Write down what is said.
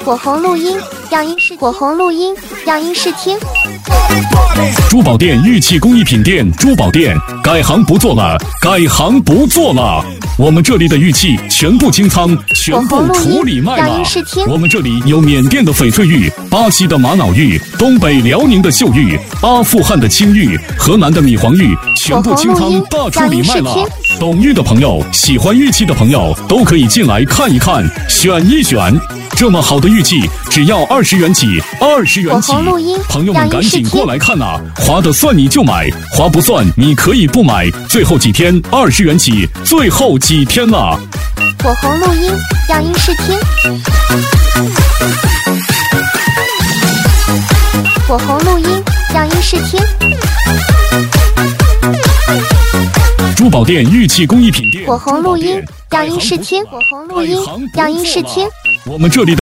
火红录音样音试火红录音样音试听。 珠宝店玉器工艺品店珠宝店改行不做了，改行不做了。我们这里的玉器全部清仓，全部处理卖了。我们这里有缅甸的翡翠玉、巴西的玛瑙玉、东北辽宁的秀玉、阿富汗的青玉、河南的米黄玉，全部清仓大处理卖了。懂玉的朋友，喜欢玉器的朋友都可以进来看一看，选一选。这么好的玉器只要20元起，20元起，朋友们赶紧过来看啊！划得算你就买，划不算你可以不买。最后几天，20元起，最后几天了。 火红录音样音试听。火红录音样音试听。 珠宝店玉器工艺品店。 火红录音样音试听。火红录音样音试听。 我们这里的